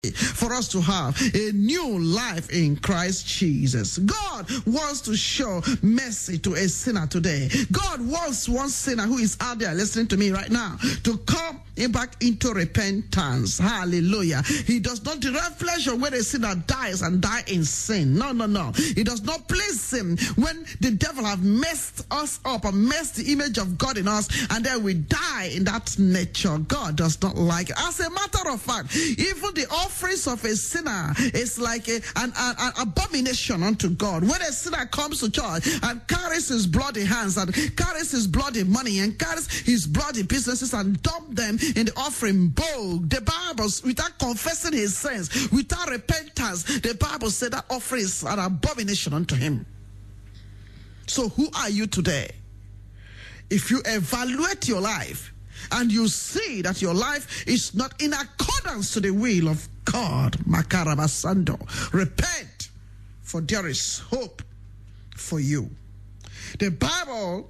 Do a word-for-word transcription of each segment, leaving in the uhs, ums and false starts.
for us to have a new life in Christ Jesus. God wants to show mercy to a sinner today. God wants one sinner who is out there listening to me right now to come back into repentance. Hallelujah. He does not derive pleasure when a sinner dies and die in sin. No, no, no. It does not please him when the devil have messed us up and messed the image of God in us, and then we die in that nature. God does not like it. As a matter of fact, even the offerings of a sinner is like a, an, an, an abomination unto God. When a sinner comes to church and carries his bloody hands and carries his bloody money and carries his bloody businesses and dump them in the offering bowl, the Bible, without confessing his sins, without repentance, the Bible said that offering is an abomination unto him. So who are you today? If you evaluate your life and you see that your life is not in accordance to the will of God, Makarabasando, repent, for there is hope for you. The Bible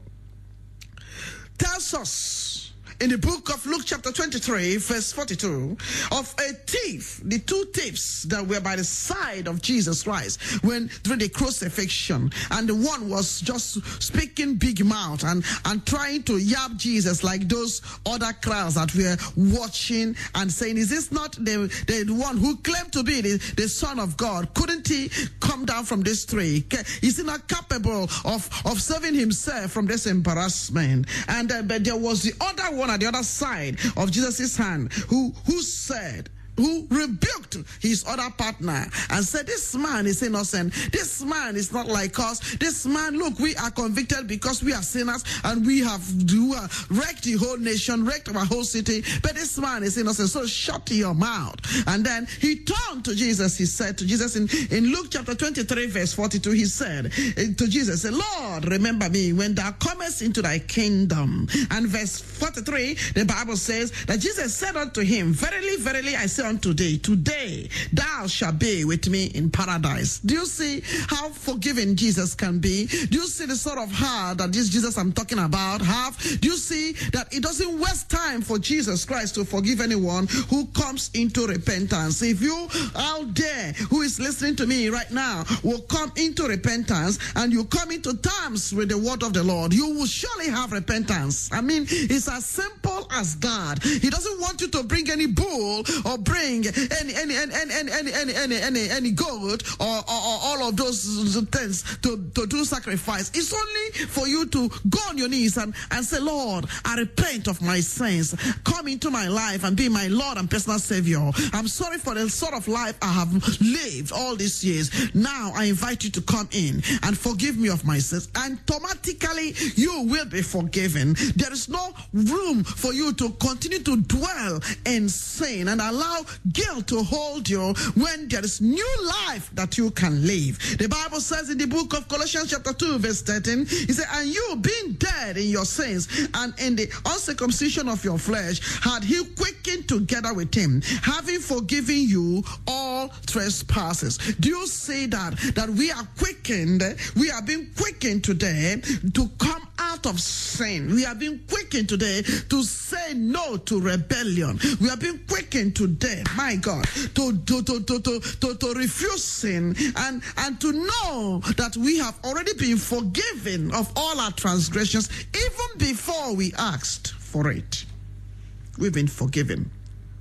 tells us in the book of Luke chapter twenty-three, verse forty-two, of a thief, the two thieves that were by the side of Jesus Christ when during the crucifixion, and the one was just speaking big mouth and, and trying to yab Jesus like those other crowds that were watching and saying, is this not the, the one who claimed to be the, the Son of God? Couldn't he come down from this tree? Is he not capable of, of saving himself from this embarrassment? And uh, but there was the other one at the other side of Jesus' hand who, who said, who rebuked his other partner and said, this man is innocent. This man is not like us. This man, look, we are convicted because we are sinners and we have uh, wrecked the whole nation, wrecked our whole city. But this man is innocent, so shut your mouth. And then he turned to Jesus. He said to Jesus in, in Luke chapter twenty-three, verse forty-two, he said to Jesus, Lord, remember me when thou comest into thy kingdom. And verse forty-three, the Bible says that Jesus said unto him, verily, verily, I say unto thee, today thou shalt be with me in paradise. Do you see how forgiving Jesus can be? Do you see the sort of heart that this Jesus I'm talking about have? Do you see that it doesn't waste time for Jesus Christ to forgive anyone who comes into repentance? If you out there who is listening to me right now will come into repentance and you come into terms with the word of the Lord, you will surely have repentance. I mean, it's as simple as that. He doesn't want you to bring any bull or bring any any any any any any any any, any goat or, or, or all of those things to, to do sacrifice. It's only for you to go on your knees and, and say, Lord, I repent of my sins. Come into my life and be my Lord and personal Savior. I'm sorry for the sort of life I have lived all these years. Now I invite you to come in and forgive me of my sins. And automatically you will be forgiven. There is no room for you to continue to dwell in sin and allow guilt to hold you when there is new life that you can live. The Bible says in the book of Colossians chapter two verse thirteen, it says, and you being dead in your sins and in the uncircumcision of your flesh, had he quickened together with him, having forgiven you all trespasses. Do you see that? That we are quickened, we are being quickened today to come out of sin. We are being quickened today to say no to rebellion. We are being quickened today, my God, to to to to to, to, to refuse sin and, and to know that we have already been forgiven of all our transgressions even before we asked for it. We've been forgiven.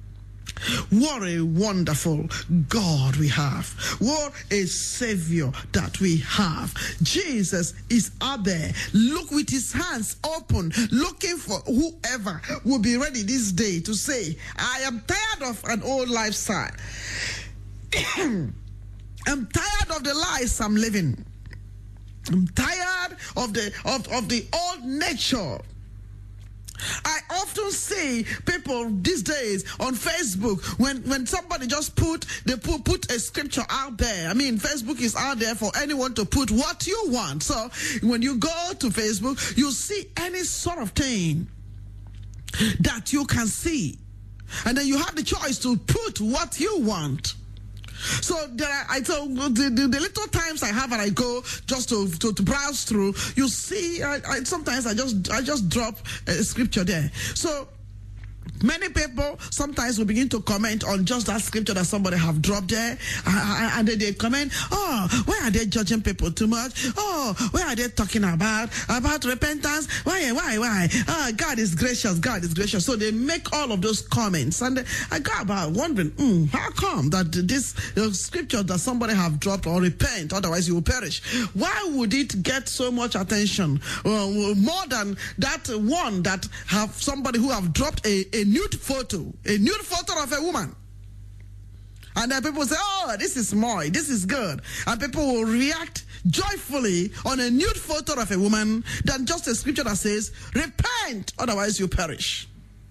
What a wonderful God we have. What a Savior that we have. Jesus is out there, look with his hands open, looking for whoever will be ready this day to say, I am tired of an old lifestyle. I'm tired of the lies I'm living. I'm tired of the of, of the old nature. I often see people these days on Facebook when, when somebody just put they put, put a scripture out there. I mean, Facebook is out there for anyone to put what you want. So when you go to Facebook, you see any sort of thing that you can see. And then you have the choice to put what you want. So there are, I tell the, the, the little times I have and I go just to, to, to browse through, you see, I, I, sometimes I just I just drop a scripture there. So Many people sometimes will begin to comment on just that scripture that somebody have dropped there, uh, and then they comment, oh, why are they judging people too much? Oh, why are they talking about about repentance? Why, why, why? Uh, God is gracious, God is gracious. So they make all of those comments, and I got about wondering, mm, how come that this uh, scripture that somebody have dropped, or repent, otherwise you will perish? Why would it get so much attention, uh, more than that one that have somebody who have dropped a, a nude photo, a nude photo of a woman? And then people say, oh, this is more, this is good. And people will react joyfully on a nude photo of a woman than just a scripture that says, repent, otherwise you perish.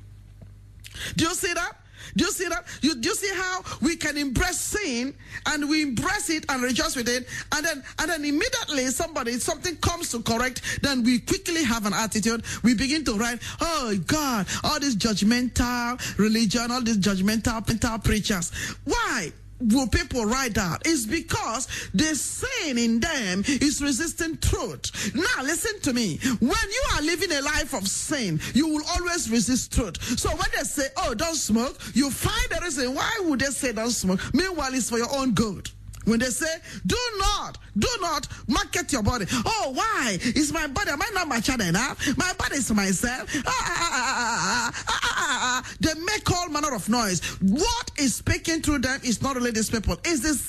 Do you see that? Do you see that? You, do you see how we can embrace sin, and we embrace it and rejoice with it, and then and then immediately somebody, something comes to correct, then we quickly have an attitude. We begin to write, oh God, all this judgmental religion, all these judgmental, judgmental preachers. Why will people write that? It's because the sin in them is resisting truth. Now listen to me. When you are living a life of sin, you will always resist truth. So when they say, oh, don't smoke, you find the reason why would they say don't smoke. Meanwhile, it's for your own good. When they say, do not, do not market your body. Oh, why? Is my body, am I not mature enough? My body is myself. Ah, ah, ah, ah, ah, ah, ah, ah. They make all manner of noise. What is speaking through them is not really these people. It's the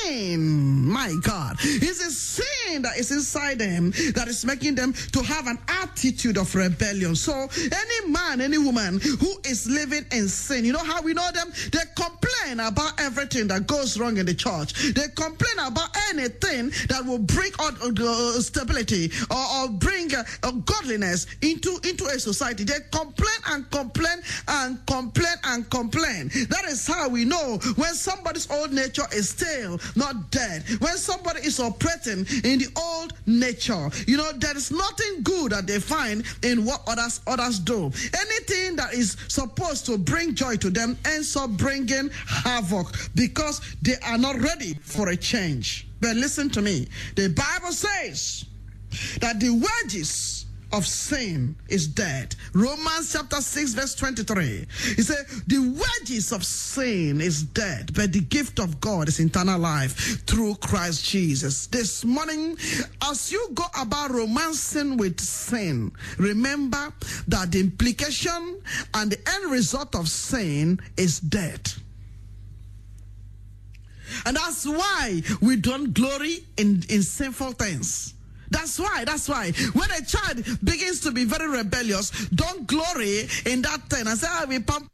sin, my God. It's the sin that is inside them that is making them to have an attitude of rebellion. So any man, any woman who is living in sin, you know how we know them? They complain about everything that goes wrong in the church. They complain about anything that will bring uh, stability or, or bring uh, uh, godliness into, into a society. They complain and complain and complain and complain. That is how we know when somebody's old nature is still not dead. When somebody is operating in the old nature, you know, there is nothing good that they find in what others others do. Anything that is supposed to bring joy to them ends up bringing havoc because they are not ready for a change. But listen to me. The Bible says that the wages of sin is death. Romans chapter six verse twenty-three. He said the wages of sin is death, but the gift of God is eternal life through Christ Jesus. This morning, as you go about romancing with sin, remember that the implication and the end result of sin is death. And that's why we don't glory in, in sinful things. That's why, that's why. When a child begins to be very rebellious, don't glory in that thing and say, I will pump.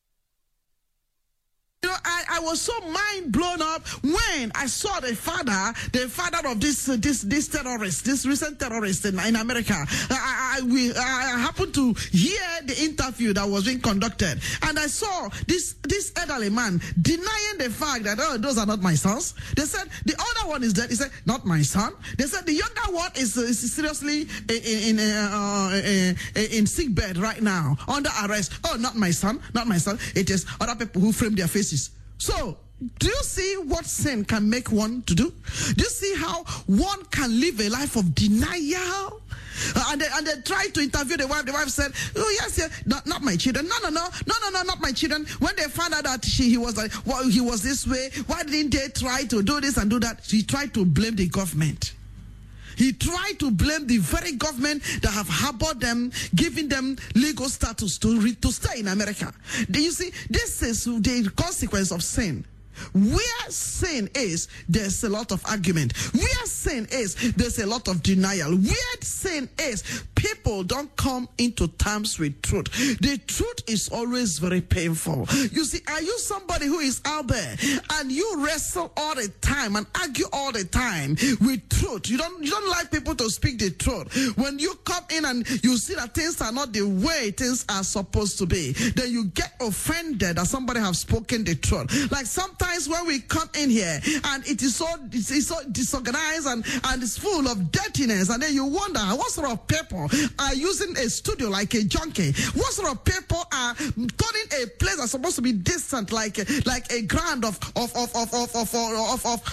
You know, I, I was so mind blown up when I saw the father, the father of this uh, this this terrorist, this recent terrorist in, in America. I, I, we, I happened to hear the interview that was being conducted, and I saw this this elderly man denying the fact that, oh, those are not my sons. They said the other one is dead. He said, not my son. They said the younger one is, uh, is seriously in in, uh, in in sick bed right now under arrest. Oh, not my son, not my son. It is other people who frame their faces. So, do you see what sin can make one to do? Do you see how one can live a life of denial? Uh, and, they, and they tried to interview the wife. The wife said, oh, yes, yes, not, not my children. No, no, no, no, no, no, not my children. When they found out that she, he was like, well, he was this way, why didn't they try to do this and do that? She tried to blame the government. He tried to blame the very government that have harbored them, giving them legal status to, re, to stay in America. Do you see, this is the consequence of sin. Where sin is, there's a lot of argument. Where sin is, there's a lot of denial. Where sin is, people don't come into terms with truth. The truth is always very painful. You see, are you somebody who is out there and you wrestle all the time and argue all the time with truth? You don't, you don't like people to speak the truth. When you come in and you see that things are not the way things are supposed to be, then you get offended that somebody has spoken the truth. Like sometimes when we come in here and it is so it's, it's so disorganized and, and it's full of dirtiness, and then you wonder what sort of people are using a studio like a junkie. What sort of people are turning a place that's supposed to be decent like like a ground of of of of of of, of, of, of people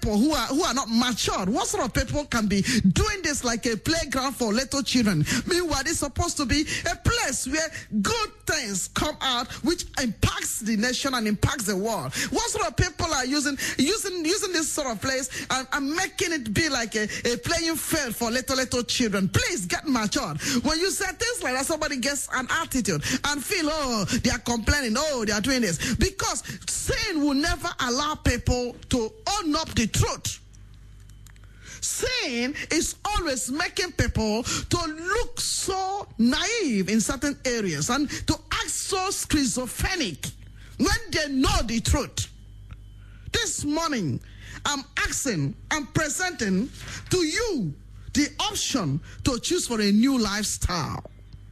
people who are who are not matured? What sort of people can be doing this like a playground for little children? Meanwhile, it's supposed to be a place where good things come out, which impacts the nation and impacts the world. What sort of people are using using using this sort of place and, and making it be like a, a playing field for little little children? Please get matured. When you say things like that, somebody gets an attitude and feel, oh, they are complaining, oh, they are doing this. Because sin will never allow people to own up the truth. Sin is always making people to look so naive in certain areas and to act so schizophrenic when they know the truth. This morning, I'm asking, I'm presenting to you the option to choose for a new lifestyle.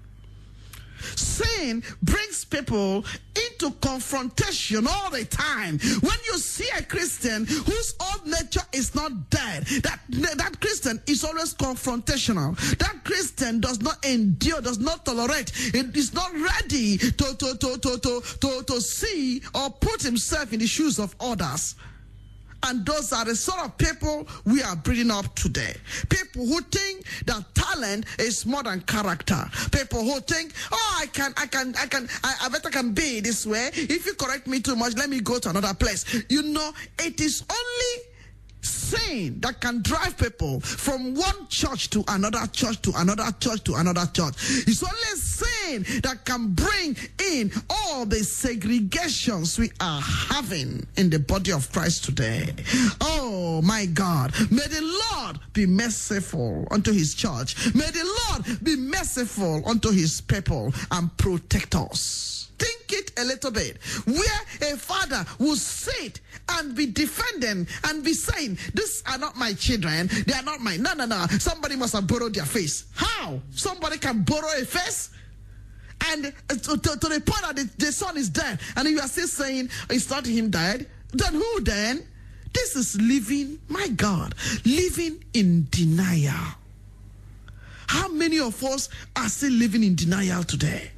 Sin brings people into confrontation all the time. When you see a Christian whose old nature is not dead, that, that Christian is always confrontational. That Christian does not endure, does not tolerate, it is not ready to, to, to, to, to, to, to see or put himself in the shoes of others. And those are the sort of people we are bringing up today. People who think that talent is more than character. People who think, oh, I can, I can, I can, I, I better can be this way. If you correct me too much, let me go to another place. You know, it is only sin that can drive people from one church to another church to another church to another church. It's only sin that can bring in all the segregations we are having in the body of Christ today. Oh my God, may the Lord be merciful unto his church. May the Lord be merciful unto his people and protect us. Think it a little bit. Where a father will sit and be defending and be saying, these are not my children, they are not mine. No, no, no. Somebody must have borrowed their face. How? Somebody can borrow a face? And to, to, to the point that the, the son is dead, and you are still saying, it's not him dead. Then who then? This is living, my God, living in denial. How many of us are still living in denial today?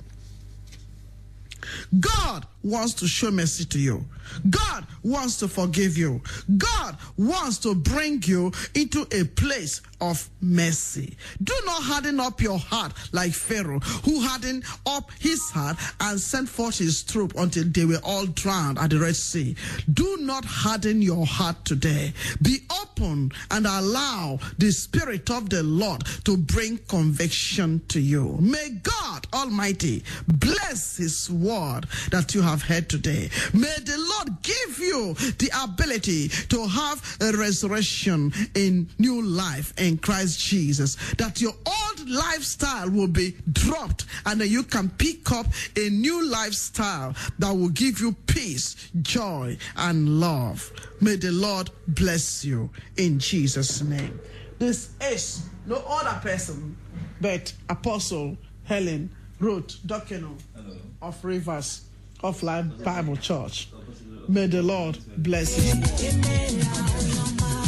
God wants to show mercy to you. God wants to forgive you. God wants to bring you into a place of mercy. Do not harden up your heart like Pharaoh, who hardened up his heart and sent forth his troop until they were all drowned at the Red Sea. Do not harden your heart today. Be open and allow the Spirit of the Lord to bring conviction to you. May God Almighty bless his word that you have heard today. May the Lord give you the ability to have a resurrection in new life in Christ Jesus, that your old lifestyle will be dropped and that you can pick up a new lifestyle that will give you peace, joy, and love. May the Lord bless you in Jesus' name. This is no other person but Apostle Helen Ruth Dokeno of Rivers of Life Bible Church. May the Lord bless you.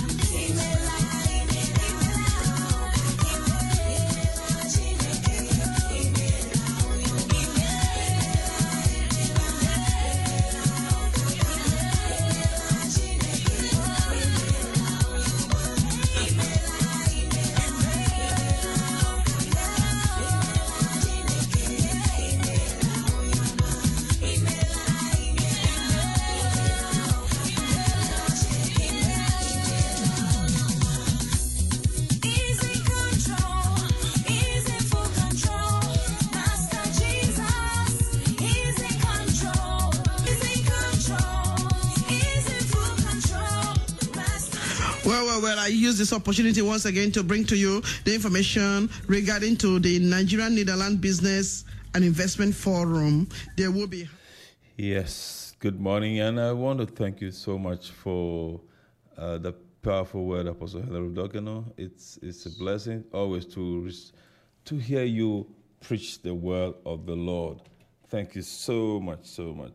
Well, well, well, I use this opportunity once again to bring to you the information regarding to the Nigerian Netherlands Business and Investment Forum. There will be... Yes, good morning, and I want to thank you so much for uh, the powerful word, Apostle Helen Dokeno. It's it's a blessing always to to hear you preach the word of the Lord. Thank you so much, so much.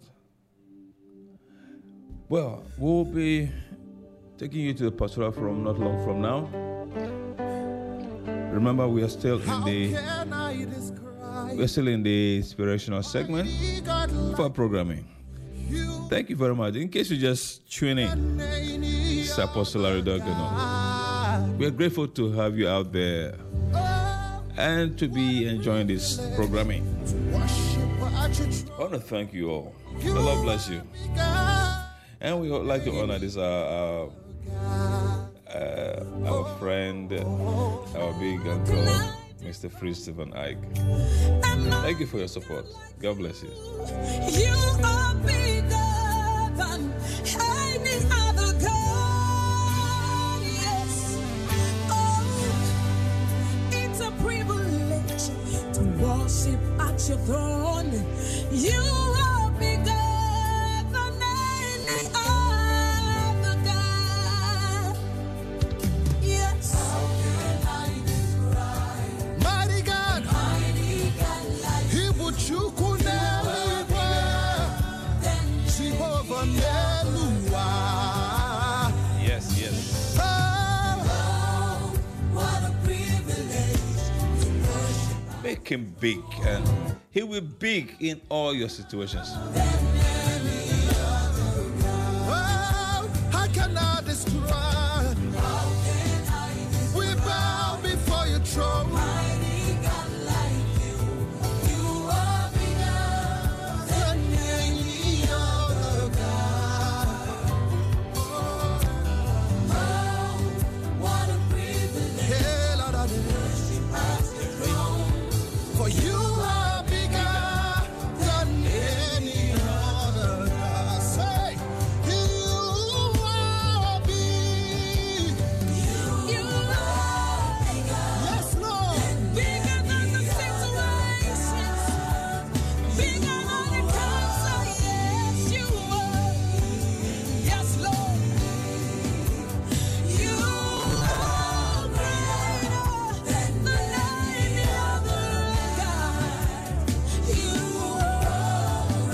Well, we'll be taking you to the pastoral forum not long from now. Remember, we are still in the we're still in the inspirational segment for programming. Thank you very much. In case you just tune in, is Apostle Larry Dogano. We are grateful to have you out there and to be enjoying this programming. I want to thank you all. The Lord bless you. And we would like to honor this, uh, uh, uh, our friend, our big uncle, Mister Free Stephen Ike. Thank you for your support. God bless you. You are bigger than any other God. Yes. Oh, it's a privilege to worship at your throne. You are bigger than any other God. Yes. How can I describe Mighty God, mighty God like He would you could never Jehovah Meluah. Yes, yes. Oh, what a privilege to worship Make him big, and he will be big in all your situations. oh, how can I describe? We bow before your throne. Than any other God. Hey, Lord, I For you are bigger than any other God. Say, you are big. Yes, Lord. Bigger than the situations, bigger than the cancer, yes, you are. Yes, Lord. You are greater than any other God. You are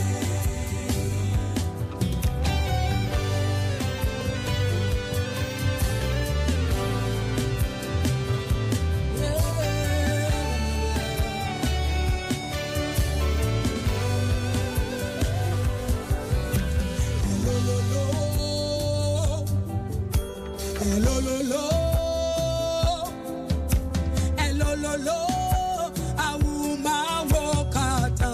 Hello, lo, lo. Hello, lo, lo, Auma Wokata.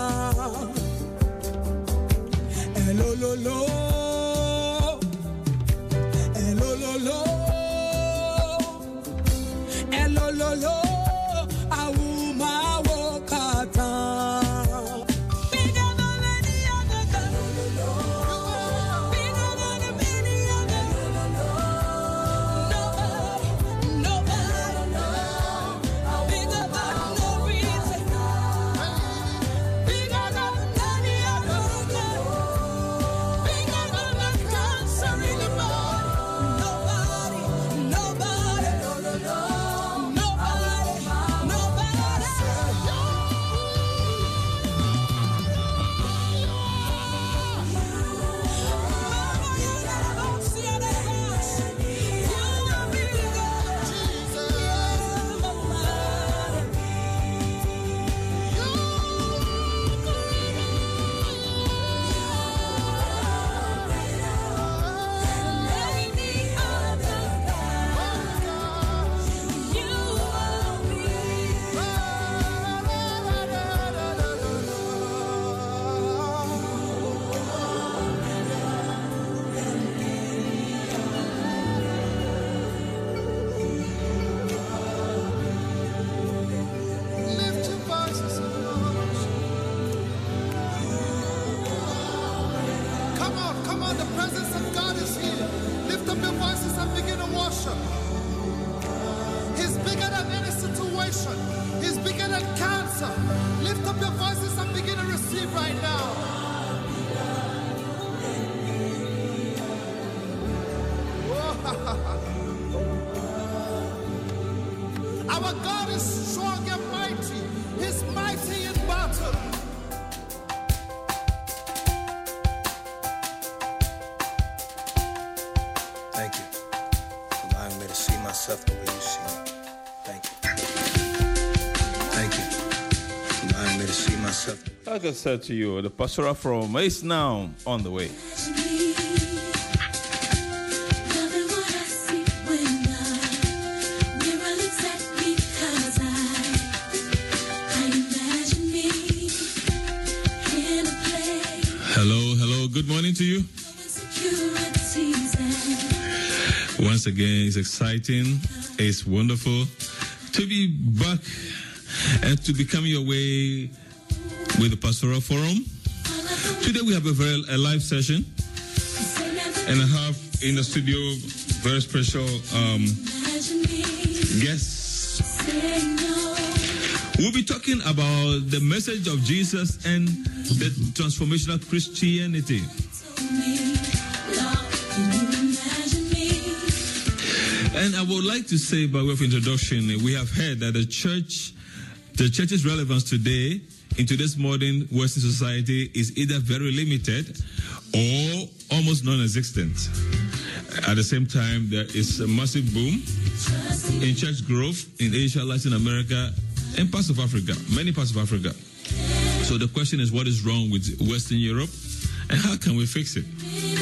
Hello, lo, lo. Hello, lo, lo. Hello, lo, lo, Auma Wokata. Bigger than any other God. Bigger than any other. Nobody, nobody. Bigger than no reason. Bigger than any other God. Bigger than the cancer in the body. Nobody, nobody. Nobody, nobody. Mama, you never see it. You are bigger. Any other God. You are bigger. Lift your voices and worship. Come on, come on, the presence of God is here. Lift up your voices and begin to worship. He's bigger than any situation. He's bigger than cancer. Lift up your voices and begin to receive right now. Our God is strong and mighty. He's mighty in battle. Thank you for allowing me to see myself the way you see me. Thank you. Thank you for allowing me to see myself. Like I said to you, the pastoral from is now on the way. morning to you. Once again, it's exciting. It's wonderful to be back and to be coming your way with the Pastoral Forum. Today we have a very a live session, and I have in the studio very special um, guests. We'll be talking about the message of Jesus and the transformational Christianity. And I would like to say, by way of introduction, we have heard that the church, the church's relevance today in today's modern Western society is either very limited or almost non-existent. At the same time, there is a massive boom in church growth in Asia, Latin America, and parts of Africa, many parts of Africa. So the question is, what is wrong with Western Europe, and how can we fix it?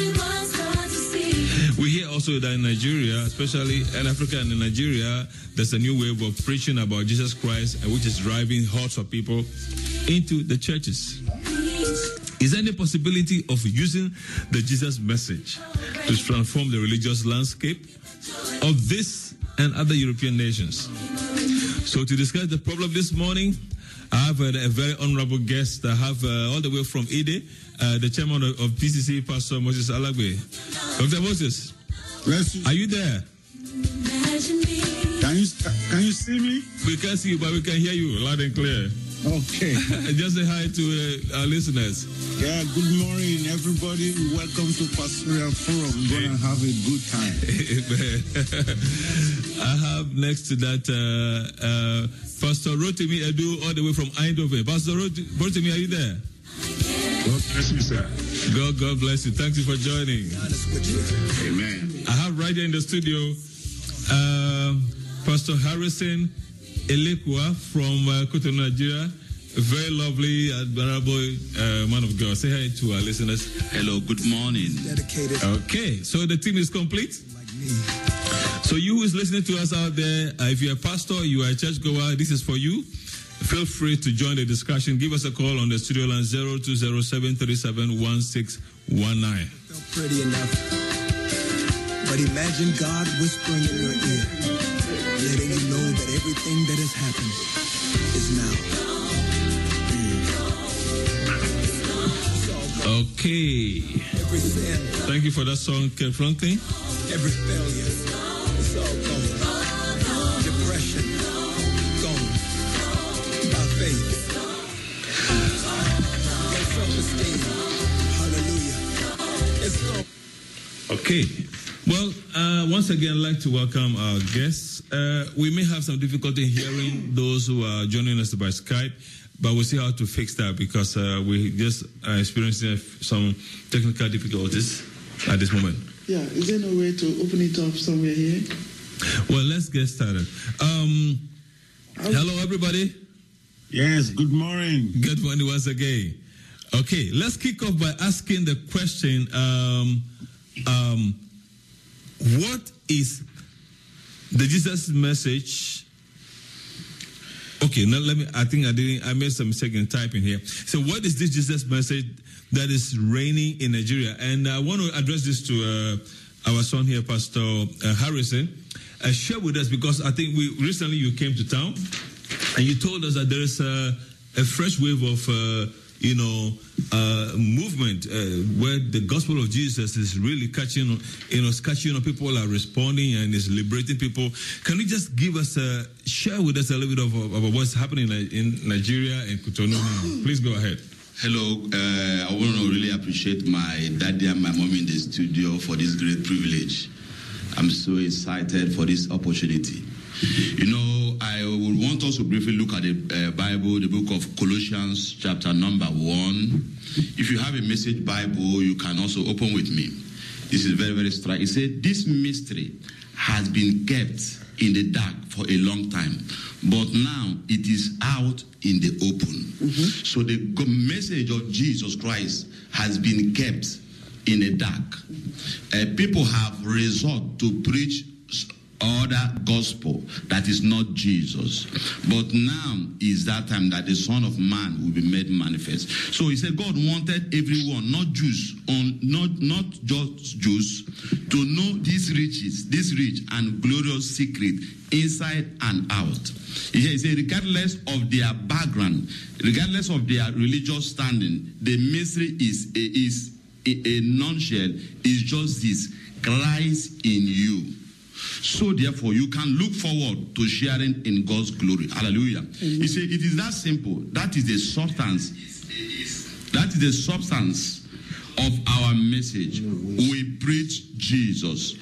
We hear also that in Nigeria, especially in Africa and in Nigeria, there's a new wave of preaching about Jesus Christ, which is driving hordes of people into the churches. Is there any possibility of using the Jesus message to transform the religious landscape of this and other European nations? So to discuss the problem this morning, I have a, a very honorable guest. I have uh, all the way from Ede, uh, the chairman of, of P C C, Pastor Moses Alagbe. Doctor Moses, Yes. are you there? Can you can you see me? We can't see you, but we can hear you loud and clear. Okay. Just say hi to uh, our listeners. Yeah. Good morning, everybody. Welcome to Pastoral Forum. We're gonna have a good time. I have next to that uh, uh, Pastor Rotimi Edu, all the way from Eindhoven. Pastor Rot- Rotimi, are you there? God bless you, sir. God, God bless you. Thank you for joining. Amen. I have right here in the studio uh, Pastor Harrison Elekwa from uh, Cotonou, Nigeria. A very lovely, admirable uh, man of God. Say hi to our listeners. Hello, good morning. Dedicated Okay, so the team is complete. like me. So you who is listening to us out there, uh, if you're a pastor, you are a churchgoer, this is for you. Feel free to join the discussion. Give us a call on the studio line zero two zero seven three seven one six one nine. Felt pretty enough. But imagine God whispering in your ear, letting you know that everything that has happened is now. Okay. Every sin, Thank you for that song, Ken Franklin. every failure, it's all gone. Depression, gone. By faith. Your self-esteem, hallelujah. It's gone. Okay. Well, uh, once again, I'd like to welcome our guests. Uh, we may have some difficulty hearing those who are joining us by Skype, but we'll see how to fix that because uh, we just are experiencing some technical difficulties at this moment. Yeah, is there no way to open it up somewhere here? Well, let's get started. Um, hello, everybody. Yes. Good morning. Good morning once again. Okay, let's kick off by asking the question, um, um, what is the Jesus message? Okay, now let me, I think I didn't, I made some mistake in typing here. So what is this Jesus message that is reigning in Nigeria? And I want to address this to uh, our son here, Pastor uh, Harrison. Uh, share with us, because I think we recently you came to town and you told us that there is a, a fresh wave of, uh, you know, uh, movement uh, where the gospel of Jesus is really catching, you know, catching on. People are responding and is liberating people. Can you just give us a share with us a little bit of, of what's happening in Nigeria and Cotonou now? Please go ahead. Hello, uh, I want to really appreciate my daddy and my mom in the studio for this great privilege. I'm so excited for this opportunity. You know, I would want us to briefly look at the uh, Bible, the book of Colossians, chapter number one. If you have a message Bible, you can also open with me. This is very, very striking. It said, this mystery has been kept in the dark for a long time, but now it is out in the open. Mm-hmm. So the message of Jesus Christ has been kept in the dark. Uh, people have resort to preach other gospel that is not Jesus. But now is that time that the Son of Man will be made manifest. So he said God wanted everyone, not Jews, on not not just Jews, to know these riches, this rich and glorious secret inside and out. He said, regardless of their background, regardless of their religious standing, the mystery is a, is a, a nutshell is just this: Christ in you. So therefore, you can look forward to sharing in God's glory. Hallelujah. He said, it is that simple. That is the substance. That is the substance of our message. We preach Jesus,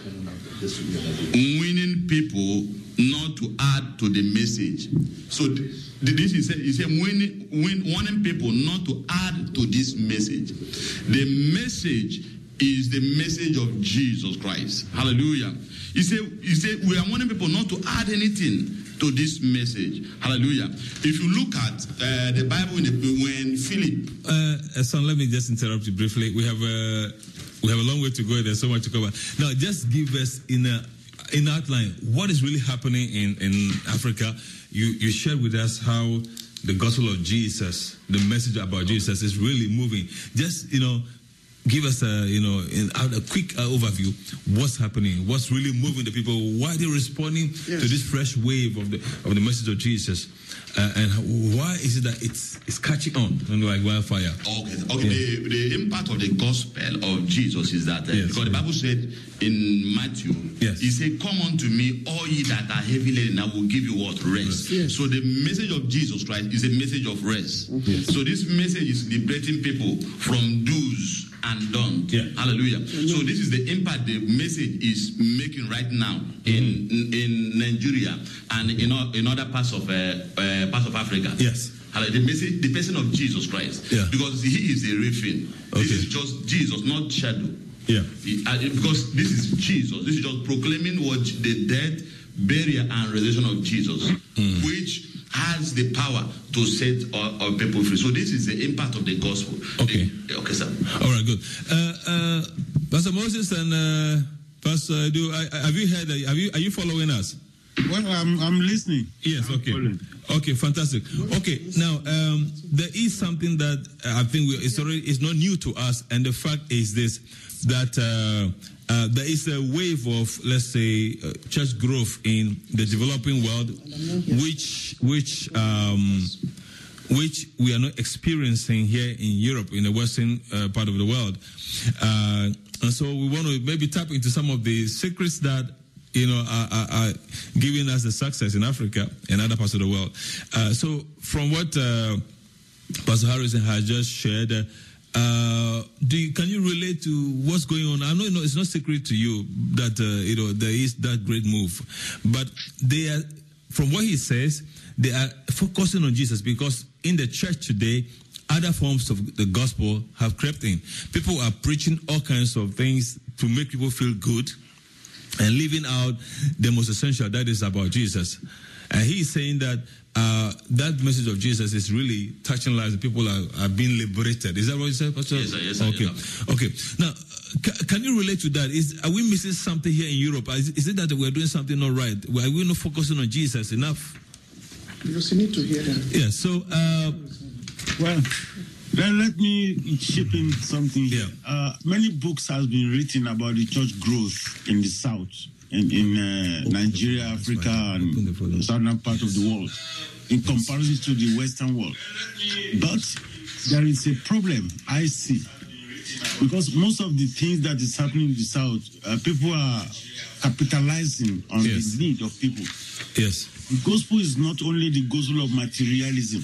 winning people not to add to the message. So this is he said winning, win, wanting people not to add to this message. The message is the message of Jesus Christ. Hallelujah. He said, he said we are wanting people not to add anything to this message. Hallelujah. If you look at uh, the Bible, when Philip, Uh, son, let me just interrupt you briefly. We have a we have a long way to go. There's so much to cover. Now, just give us in a in outline what is really happening in in Africa. You you shared with us how the gospel of Jesus, the message about Jesus, is really moving. Just you know, give us a you know in, a quick uh, overview. What's happening? What's really moving the people? Why they're responding Yes. to this fresh wave of the of the message of Jesus? Uh, and why is it that it's it's catching on like wildfire? okay, okay Yeah. the, the impact of the gospel of Jesus is that uh, Yes. because the Bible said in Matthew, Yes. he said, "Come unto me, all ye that are heavy laden, I will give you what? Rest." Yes. So the message of Jesus Christ is a message of rest. So this message is liberating people from do's and don'ts. Yeah. Hallelujah. So this is the impact the message is making right now in in, in Nigeria and in o- in other parts of uh, uh, parts of Africa. Yes. Hallelujah. The message, the person of Jesus Christ. Yeah. Because he is a real thing. This Okay. is just Jesus, not shadow. Yeah. He- uh, because this is Jesus. This is just proclaiming what the death, burial, and resurrection of Jesus, which has the power to set our, our people free. So this is the impact of the gospel. Okay. The- okay, sir. All right, good. Uh, uh, Pastor Moses and uh, Pastor Edu, I, I- have you heard? uh, Have you are you following us? Well, I'm, I'm listening. Yes. I'm Okay. following. Okay. Fantastic. Okay. Now, um, there is something that I think we, it's already it's not new to us, and the fact is this: that uh, uh, there is a wave of, let's say, uh, church growth in the developing world, which which. Um, which we are not experiencing here in Europe, in the western uh, part of the world. Uh, and so we want to maybe tap into some of the secrets that, you know, are, are, are giving us the success in Africa and other parts of the world. Uh, so from what uh, Pastor Harrison has just shared, uh, uh, do you, can you relate to what's going on? I know, you know it's not secret to you that, uh, you know, there is that great move, but they are, from what he says, they are focusing on Jesus because in the church today, other forms of the gospel have crept in. People are preaching all kinds of things to make people feel good and leaving out the most essential, that is about Jesus. And he is saying that uh, that message of Jesus is really touching lives. People are, are being liberated. Is that what you said, Pastor? Yes, sir. Yes, sir. Okay. Yes, sir. Okay. Now, ca- can you relate to that? Is are we missing something here in Europe? Is, is it that we're doing something not right? Are we not focusing on Jesus enough? Because you need to hear that. Yeah. So, uh, Well, then let me chip in something here. Yeah. Uh, many books have been written about the church growth in the south, in, in uh, Nigeria, Africa, and the southern part of the world, in comparison to the western world. But there is a problem I see, because most of the things that is happening in the south, uh, people are capitalizing on Yes. the need of people. yes. The gospel is not only the gospel of materialism.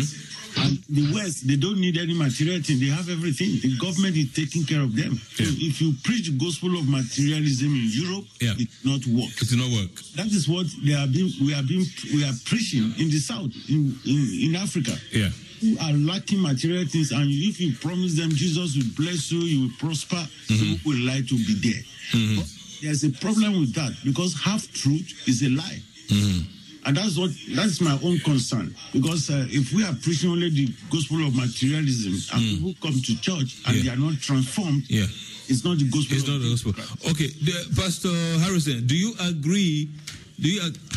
And the West, they don't need any material thing. They have everything. The government is taking care of them. So Yeah. if you preach the gospel of materialism in Europe, Yeah. it not work. It will not work. That is what they are being, we are being, we are preaching in the South, in, in, in Africa. Yeah. Who are lacking material things, and if you promise them Jesus will bless you, you will prosper, people will like to be there. But there's a problem with that because half truth is a lie. And that's what that's my own concern. Because uh, if we are preaching only the gospel of materialism and people come to church and Yeah. they are not transformed, Yeah. It's not the gospel. It's of not the Jesus gospel. Christ. Okay, the, Pastor Harrison, do you agree? Do you ag-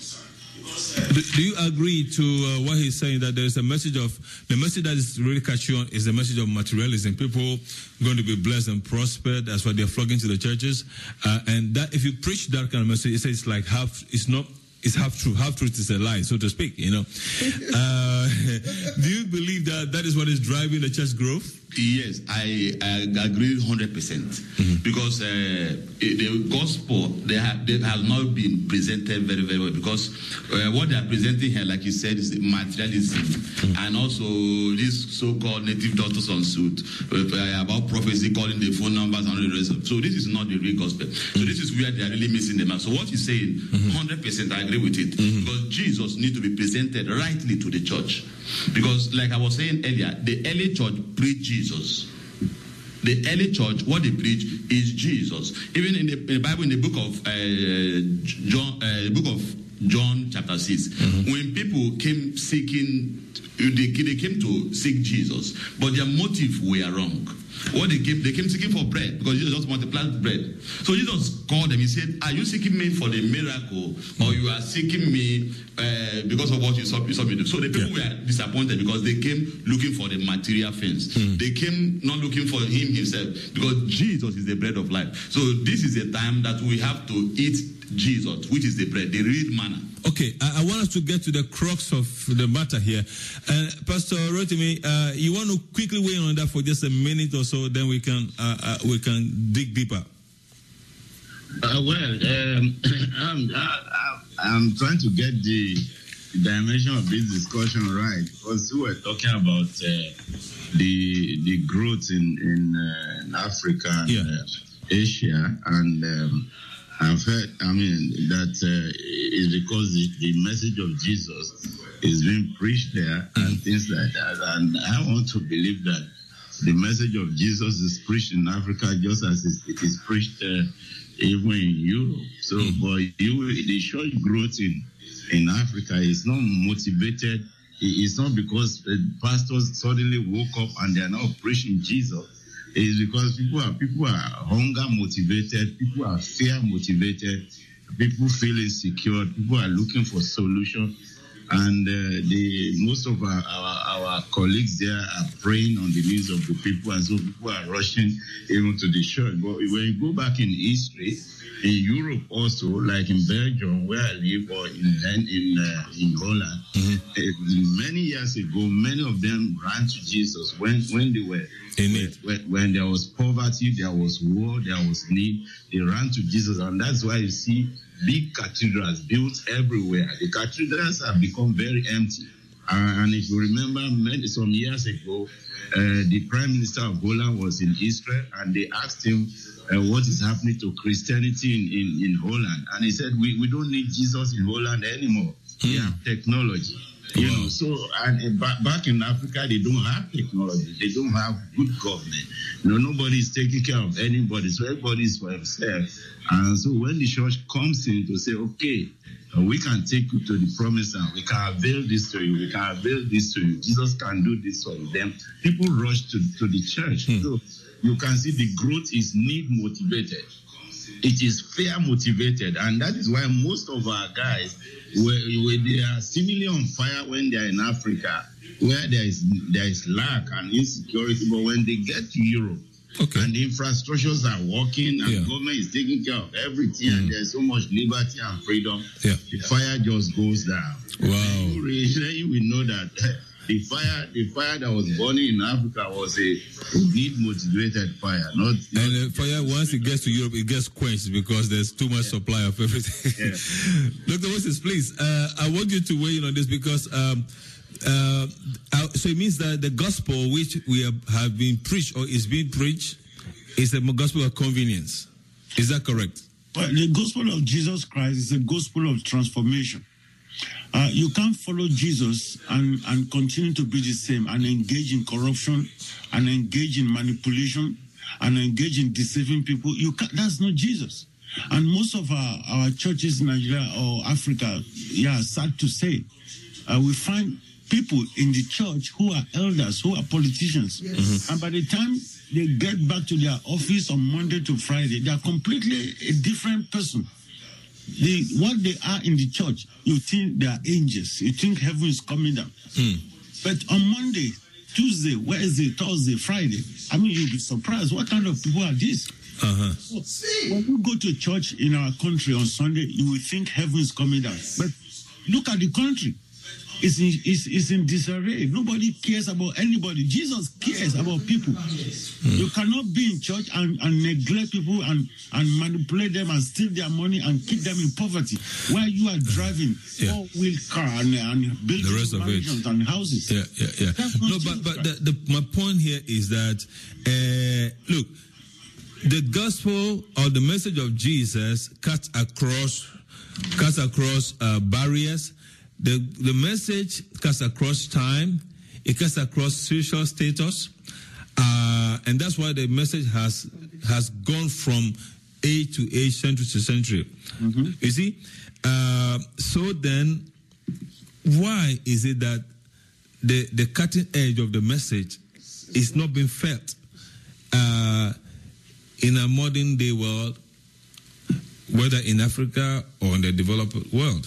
do, do you agree to uh, what he's saying, that there is a message of the message that is really catching on is the message of materialism? People going to be blessed and prospered. That's why they're flocking to the churches, uh, and that if you preach that kind of message, it says it's like half. It's not. It's half true. Half truth is a lie, so to speak. You know. Uh, do you believe that that is what is driving the church growth? Yes, I, I agree one hundred percent. Mm-hmm. Because uh, the gospel, they have, they have not been presented very, very well. Because uh, what they are presenting here, like you said, is materialism. Mm-hmm. And also this so-called native doctors on suit uh, about prophecy, calling the phone numbers and all the rest of. So this is not the real gospel. Mm-hmm. So this is where they are really missing the mark. So what he's saying, mm-hmm. one hundred percent I agree with it. Mm-hmm. Because Jesus needs to be presented rightly to the church. Because like I was saying earlier, the early church preached Jesus. The early church, what they preach is Jesus. Even in the, in the Bible, in the book of uh, John, uh, the book of John, chapter six, mm-hmm. when people came seeking, they, they came to seek Jesus, but their motive were wrong. What they came, they came seeking for bread because Jesus just multiplied bread. So Jesus called them. He said, "Are you seeking me for the miracle, or you are seeking me uh, because of what you saw, you saw me do?" So the people yeah. were disappointed because they came looking for the material things. Mm. They came not looking for him himself, because Jesus is the bread of life. So this is a time that we have to eat Jesus, which is the bread, the real manna. Okay, I, I want us to get to the crux of the matter here. Uh, Pastor Rotimi, uh, you want to quickly weigh in on that for just a minute or so, then we can uh, uh, we can dig deeper. Uh, well, um, I'm, I, I'm trying to get the dimension of this discussion right, because we were talking about uh, the the growth in in, uh, in Africa and yeah. uh, Asia, and um, I've heard, I mean, that uh, is because the, the message of Jesus is being preached there and things like that. And I want to believe that the message of Jesus is preached in Africa just as it is preached uh, even in Europe. So, but you, the church growth in, in Africa is not motivated. It's not because pastors suddenly woke up and they are now preaching Jesus. Is because people are people are hunger motivated, people are fear motivated, people feel insecure, people are looking for solution, and uh, the most of our, our our colleagues there are preying on the needs of the people, and so people are rushing even to the church. But when you go back in history, in Europe also, like in Belgium where I live, or in in uh, in Holland, mm-hmm. uh, many years ago, many of them ran to Jesus when when they were. In it. When, when there was poverty, there was war, there was need, they ran to Jesus. And that's why you see big cathedrals built everywhere. The cathedrals have become very empty. Uh, and if you remember, many, some years ago, uh, the Prime Minister of Holland was in Israel, and they asked him uh, what is happening to Christianity in, in, in Holland. And he said, we, we don't need Jesus in Holland anymore. Mm. We have technology. You know, so and back, back in Africa, they don't have technology. They don't have good government. You know, nobody is taking care of anybody. So everybody is for himself. And so when the church comes in to say, okay, uh, we can take you to the promised land, we can avail this to you, we can avail this to you, Jesus can do this for you, then people rush to, to the church. Hmm. So you can see the growth is need motivated. It is fear motivated. And that is why most of our guys, where, where they are seemingly on fire when they are in Africa, where there is there is lack and insecurity, but when they get to Europe, okay. and the infrastructures are working and yeah. government is taking care of everything, mm. and there's so much liberty and freedom, yeah. the fire just goes down. Wow. You will know that the fire the fire that was burning in Africa was a need motivated fire, not, not and the fire once it gets to Europe, it gets quenched because there's too much yeah. supply of everything. Yeah. Doctor Moses, please, uh, I want you to weigh in on this because um, uh, so it means that the gospel which we have, have been preached or is being preached is a gospel of convenience. Is that correct? Well, the gospel of Jesus Christ is a gospel of transformation. Uh, you can't follow Jesus and, and continue to be the same and engage in corruption and engage in manipulation and engage in deceiving people. You can't, that's not Jesus. And most of our, our churches in Nigeria or Africa, yeah, sad to say, uh, we find people in the church who are elders, who are politicians. Yes. Mm-hmm. And by the time they get back to their office on Monday to Friday, they are completely a different person. They, what they are in the church, you think they are angels. You think heaven is coming down. Hmm. But on Monday, Tuesday, Wednesday, Thursday, Friday, I mean, you'll be surprised. What kind of people are these? Uh-huh. So, when you go to church in our country on Sunday, you will think heaven is coming down. But look at the country. It's in, it's, it's in disarray. Nobody cares about anybody. Jesus cares about people. Mm. You cannot be in church and, and neglect people and, and manipulate them and steal their money and keep them in poverty while you are driving yeah. four-wheel car and, and building the rest of mansions it. and houses. Yeah, yeah, yeah. That's not No, but, Jesus but Christ. the, the, my point here is that, uh, look, the gospel or the message of Jesus cuts across, cuts across uh, barriers. The, the message cuts across time, it cuts across social status, uh, and that's why the message has has gone from age to age, century to century. Mm-hmm. You see? Uh, so then, why is it that the, the cutting edge of the message is not being felt uh, in a modern day world, whether in Africa or in the developed world?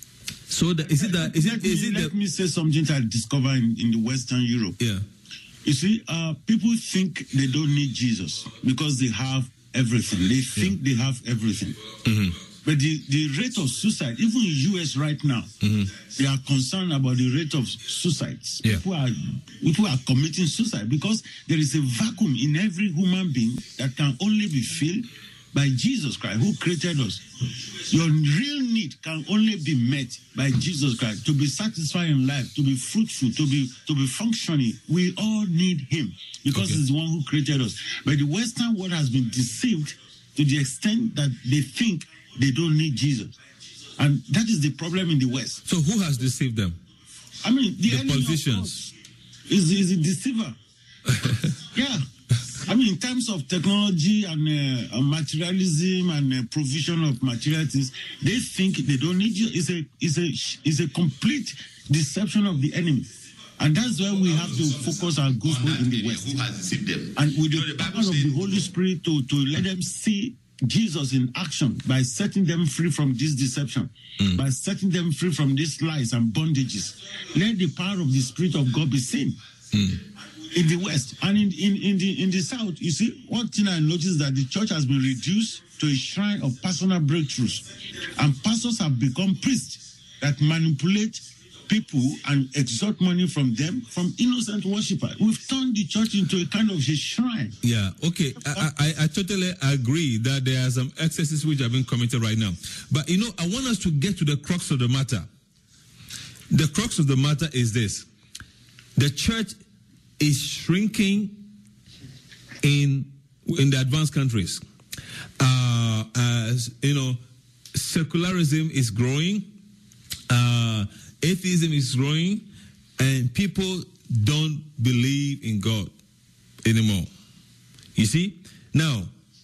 So the, is it that? Is it? Is it? Let The, me say something that I discovered in, in the Western Europe. yeah. You see, uh, people think they don't need Jesus because they have everything. They think they have everything. Mm-hmm. But the, the rate of suicide, even in U S right now, Mm-hmm. they are concerned about the rate of suicides. Yeah. People are people are committing suicide because there is a vacuum in every human being that can only be filled by Jesus Christ, who created us. Your real need can only be met by Jesus Christ. To be satisfied in life, to be fruitful, to be to be functioning, we all need Him because Okay. He's the one who created us. But the Western world has been deceived to the extent that they think they don't need Jesus, and that is the problem in the West. So who has deceived them? I mean, the, The enemy of politicians. God is is a deceiver. Yeah. I mean, in terms of technology and uh, uh, materialism and uh, provision of material things, they think they don't need you. It's a, it's a, it's a complete deception of the enemy. And that's why we have to focus our gospel in the West. Who has deceived them? And with You the know, the Bible power of says- the Holy Spirit to, to let them see Jesus in action by setting them free from this deception, by setting them free from these lies and bondages. Let the power of the Spirit of God be seen. In the West and in, in, in the in the South, you see, one thing I noticed that the church has been reduced to a shrine of personal breakthroughs, and pastors have become priests that manipulate people and extort money from them from innocent worshippers. We've turned the church into a kind of a shrine. Yeah, okay. I, I, I totally agree that there are some excesses which have been committed right now. But, you know, I want us to get to the crux of the matter. The crux of the matter is this. The church is shrinking in in the advanced countries. Uh, as, you know, secularism is growing, uh, atheism is growing, and people don't believe in God anymore. You see? Now,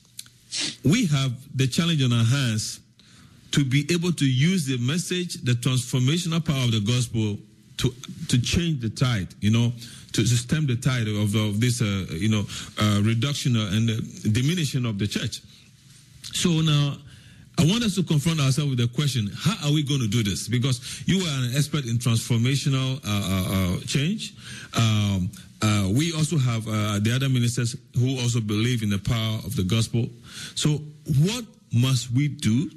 we have the challenge on our hands to be able to use the message, the transformational power of the gospel to to change the tide, you know, to, to stem the tide of, of this, uh, you know, uh, reduction and uh, diminishing of the church. So now, I want us to confront ourselves with the question, how are we going to do this? Because you are an expert in transformational uh, uh, uh, change. Um, uh, we also have uh, the other ministers who also believe in the power of the gospel. So what must we do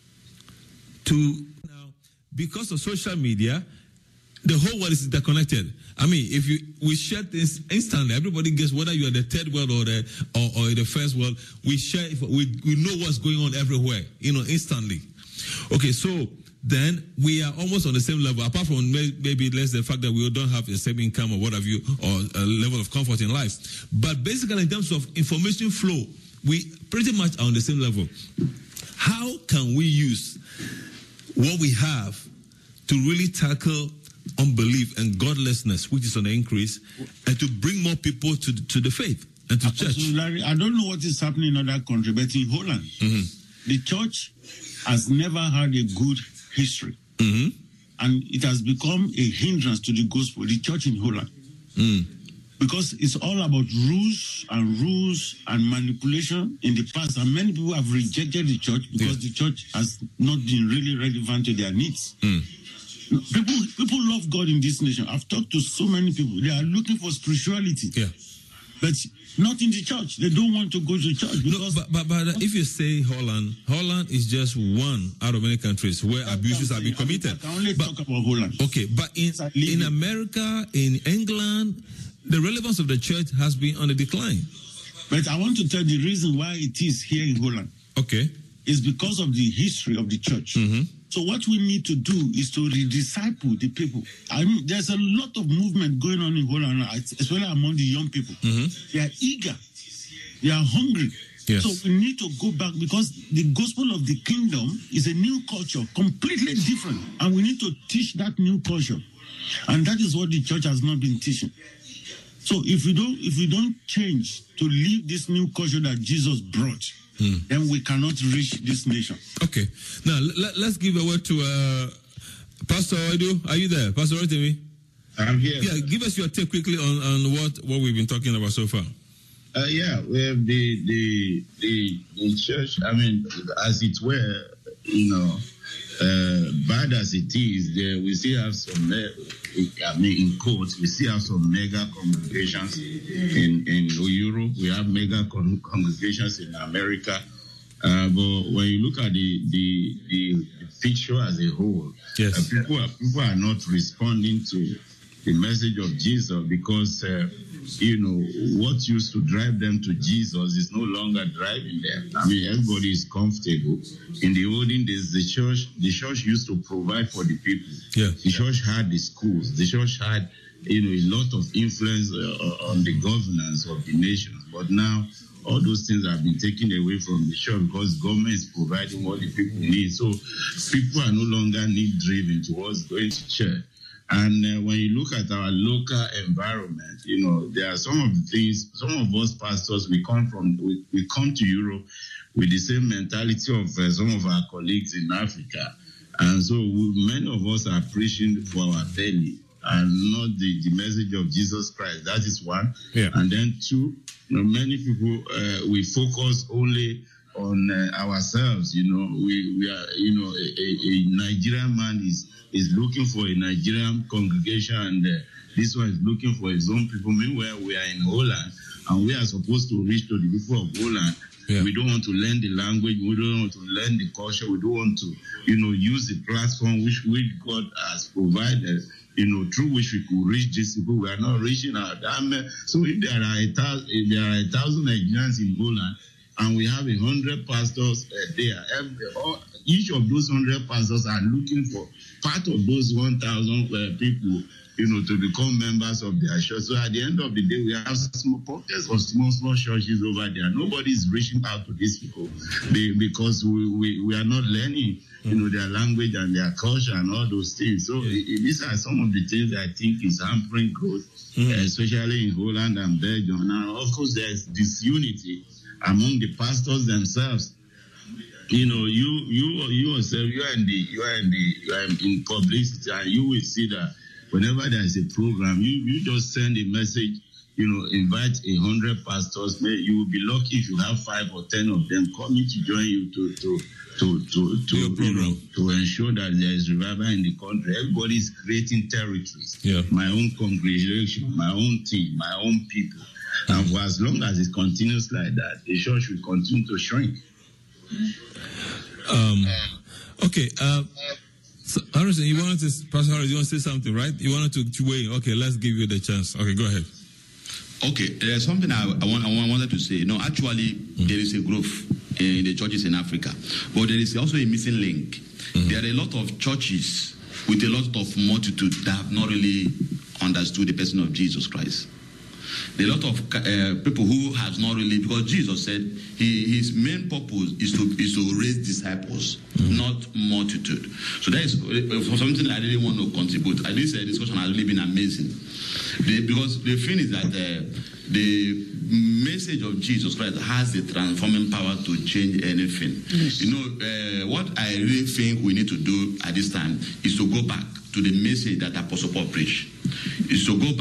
to, now, because of social media, the whole world is interconnected. I mean, if you we share this instantly, everybody gets, whether you're in the third world or the or, or in the first world, we share. We we know what's going on everywhere, you know, instantly. Okay, so then we are almost on the same level, apart from maybe less the fact that we don't have the same income or what have you, or a level of comfort in life. But basically, in terms of information flow, we pretty much are on the same level. How can we use what we have to really tackle unbelief and godlessness, which is on the increase, and to bring more people to to the faith and to church? Larry, I don't know what is happening in other countries, but in Holland, mm-hmm. the church has never had a good history. Mm-hmm. And it has become a hindrance to the gospel, the church in Holland. Mm. because it's all about rules and rules and manipulation in the past, and many people have rejected the church because Yeah. the church has not been really relevant to their needs. Mm. People, people love God in this nation. I've talked to so many people. They are looking for spirituality, Yeah. but not in the church. They don't want to go to church No, because but, but, but if you say Holland, Holland is just one out of many countries where abuses have been I mean, committed. I can only But- talk about Holland. Okay, but in, in America, in England, the relevance of the church has been on the decline. But I want to tell the reason why it is here in Holland. Okay. Is because of the history of the church. Mm-hmm. So what we need to do is to redisciple the people. I mean, there's a lot of movement going on in Holland, especially among the young people. Mm-hmm. They are eager. They are hungry. Yes. So we need to go back because the gospel of the kingdom is a new culture, completely different. And we need to teach that new culture. And that is what the church has not been teaching. So if we don't, if we don't change to live this new culture that Jesus brought, Mm. then we cannot reach this nation. Okay. Now, let, let's give a word to uh, Pastor Edu. Are you there? Pastor Rotimi? I'm here. Yeah, give us your take quickly on, on what, what we've been talking about so far. Uh, yeah, well, the, the the the church. I mean, as it were, you know, uh, bad as it is, there we still have some. Uh, I mean, in quotes, we still have some mega congregations in in Europe. We have mega con- congregations in America. Uh, but when you look at the the, the, the picture as a whole, yes. uh, people are people are not responding to the message of Jesus because. Uh, You know, what used to drive them to Jesus is no longer driving them. I mean, everybody is comfortable. In the olden days, the church, the church used to provide for the people. Yeah. The church had the schools. The church had, you know, a lot of influence uh, on the governance of the nation. But now, all those things have been taken away from the church because government is providing what the people need. So people are no longer need driven towards going to church. And uh, when you look at our local environment, you know, there are some of the things, some of us pastors, we come from, we, we come to Europe with the same mentality of uh, some of our colleagues in Africa. And so we, many of us are preaching for our belly and not the, the message of Jesus Christ. That is one. Yeah. And then two, you know, many people, uh, we focus only on uh, ourselves. You know, we, we are, you know, a, a, a Nigerian man is is looking for a Nigerian congregation, and uh, this one is looking for his own people. Meanwhile, we are in Holland, and we are supposed to reach to the people of Holland. Yeah. We don't want to learn the language. We don't want to learn the culture. We don't want to, you know, use the platform which, which God has provided, you know, through which we could reach these people. We are not reaching out. So if there are a thousand, if there are a thousand Nigerians in Holland, and we have a hundred pastors uh, there, every, all, each of those hundred pastors are looking for part of those one thousand uh, people, you know, to become members of their church. So at the end of the day, we have small pockets of small, small churches over there. Nobody is reaching out to these people they, because we, we, we are not learning, you know, their language and their culture and all those things. So yeah. it, these are some of the things that I think is hampering growth, mm. uh, especially in Holland and Belgium. Now, of course, there's disunity among the pastors themselves. You know, you you you yourself, you are in the you are in the you are in publicity, and you will see that whenever there is a program, you, you just send a message, you know, invite a hundred pastors. You will be lucky if you have five or ten of them coming to join you to to to to to, you know, to ensure that there is revival in the country. Everybody is creating territories. Yeah. My own congregation, my own team, my own people. And for as long as it continues like that, the church will continue to shrink. Um, okay. Uh, so Harrison, you wanted to, Pastor Harrison, you want to say something, right? You wanted to, to weigh in. Okay, let's give you the chance. Okay, go ahead. Okay, there's something I, I, want, I wanted to say. No, actually, mm-hmm. there is a growth in the churches in Africa, but there is also a missing link. Mm-hmm. There are a lot of churches with a lot of multitude that have not really understood the person of Jesus Christ. There are a lot of uh, people who have not really, because Jesus said he, his main purpose is to is to raise disciples, mm-hmm. not multitude. So that is uh, something I really want to contribute. And this uh, discussion has really been amazing. The, because the thing is that uh, the message of Jesus Christ has the transforming power to change anything. Yes. You know, uh, what I really think we need to do at this time is to go back to the message that Apostle Paul preached. Is to go back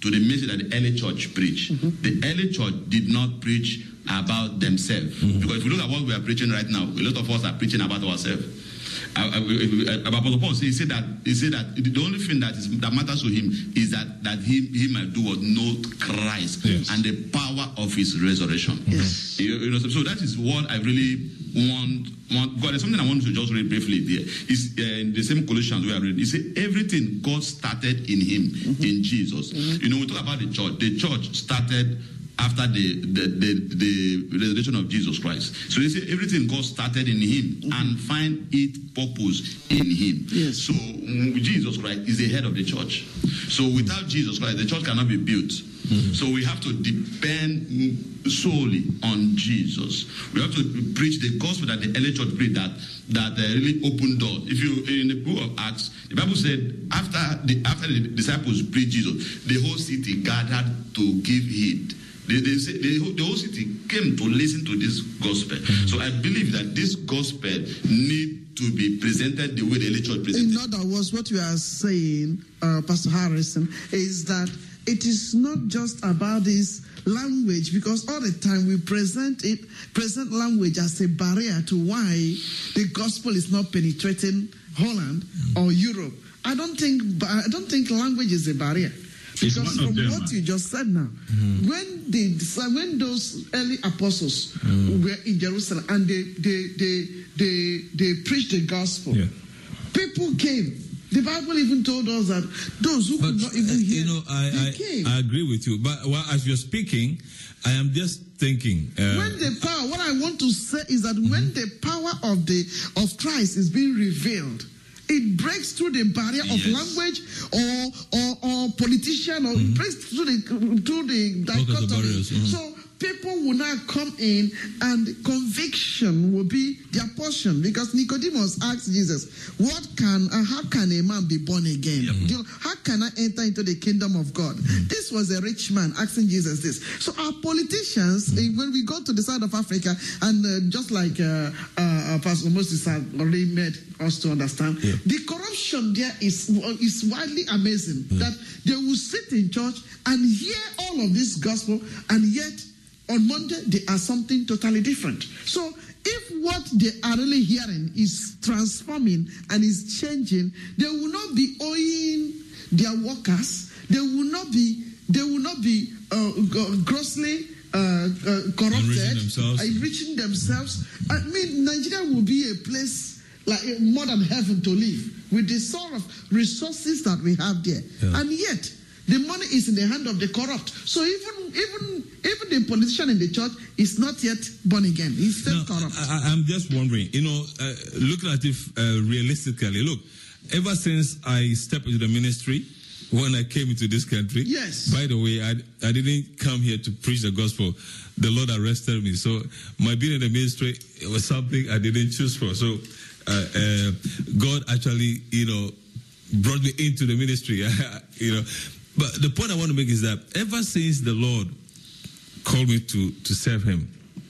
to the message that the early church preached. Mm-hmm. The early church did not preach about themselves. Mm-hmm. Because if you look at what we are preaching right now, a lot of us are preaching about ourselves. Uh, uh, Apostle Paul he said that he said that the only thing that is that matters to him is that that he he might do what know Christ yes. and the power of his resurrection. Yes. You, you know, so, so that is what I really want. want God, there's something I want to just read briefly there. It's uh, in the same Colossians we are reading. He said everything God started in Him, mm-hmm. in Jesus. Mm-hmm. You know, we talk about the church. The church started after the the, the, the resurrection of Jesus Christ. So they say everything God started in Him mm-hmm. and find its purpose in Him. Yes. So um, Jesus Christ is the head of the church. So without Jesus Christ, the church cannot be built. Mm-hmm. So we have to depend solely on Jesus. We have to preach the gospel that the early church preached that that uh, really opened doors. If you in the book of Acts, the Bible said after the after the disciples preached Jesus, the whole city gathered to give heed. They, they say, the, whole, the whole city came to listen to this gospel. Mm-hmm. So I believe that this gospel need to be presented the way the early church presented. In other words, what you are saying, uh, Pastor Harrison, is that it is not just about this language, because all the time we present it, present language as a barrier to why the gospel is not penetrating Holland mm-hmm. or Europe. I don't think I don't think language is a barrier. Because from them, what man. you just said now, mm. when the when those early apostles mm. were in Jerusalem and they they they they, they preached the gospel, yeah. people came. The Bible even told us that those who but, could not even uh, hear, you know, I, they I, I agree with you. But well, as you're speaking, I am just thinking. Uh, when the power, what I want to say is that mm-hmm. when the power of the of Christ is being revealed, it breaks through the barrier yes. of language or or, or politician, or mm-hmm. breaks through the through the dichotomy. Mm-hmm. So people will now come in, and conviction will be their portion. Because Nicodemus asked Jesus, "What can uh, how can a man be born again? Mm-hmm. How can I enter into the kingdom of God?" Mm-hmm. This was a rich man asking Jesus this. So our politicians, mm-hmm. when we go to the side of Africa, and uh, just like uh, uh, Pastor Moses had already made us to understand, yeah. the corruption there is is widely amazing. Yeah. That they will sit in church and hear all of this gospel, and yet on Monday they are something totally different. So if what they are really hearing is transforming and is changing, they will not be owing their workers. They will not be. They will not be uh, grossly uh, uh, corrupted, enriching themselves. enriching themselves. I mean, Nigeria will be a place like more than heaven to live with the sort of resources that we have there, yeah. and yet the money is in the hand of the corrupt. So even even even the politician in the church is not yet born again. He's still no, corrupt. I, I'm just wondering, you know, uh, looking at it uh, realistically. Look, ever since I stepped into the ministry, when I came into this country, yes. By the way, I I didn't come here to preach the gospel. The Lord arrested me. So my being in the ministry, it was something I didn't choose for. So uh, uh, God actually, you know, brought me into the ministry. You know. But the point I want to make is that ever since the Lord called me to, to serve Him,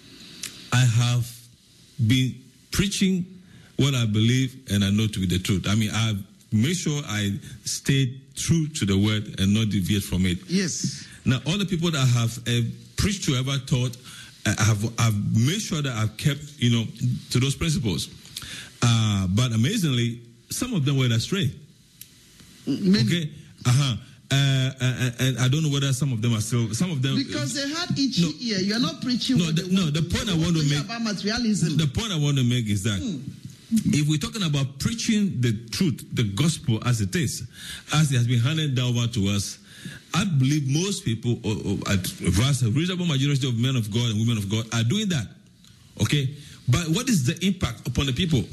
I have been preaching what I believe and I know to be the truth. I mean, I've made sure I stayed true to the word and not deviate from it. Yes. Now, all the people that I have uh, preached to, ever taught, I have I've made sure that I've kept, you know, to those principles. Uh, but amazingly, some of them went astray. Many. Okay? Uh-huh. Uh, and, and I don't know whether some of them are still, some of them... Because they had itchy no, ear. You are not preaching no, what the, they no, want the to point I want to make... about materialism. The point I want to make is that hmm. if we're talking about preaching the truth, the gospel as it is, as it has been handed down over to us, I believe most people, or, or a vast, a reasonable majority of men of God and women of God are doing that. Okay? But what is the impact upon the people?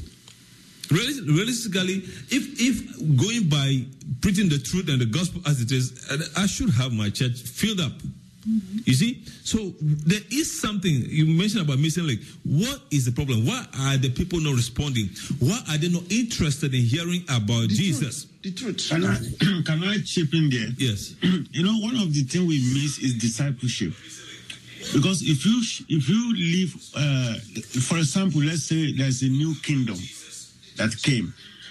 Realistically, if if going by preaching the truth and the gospel as it is, I should have my church filled up. Mm-hmm. You see? So there is something, you mentioned about Mission Lake. What is the problem? Why are the people not responding? Why are they not interested in hearing about the Jesus? Truth. The truth. Can I, can I chip in there? Yes. You know, one of the things we miss is discipleship. Because if you if you live, uh, for example, let's say there's a new kingdom that came,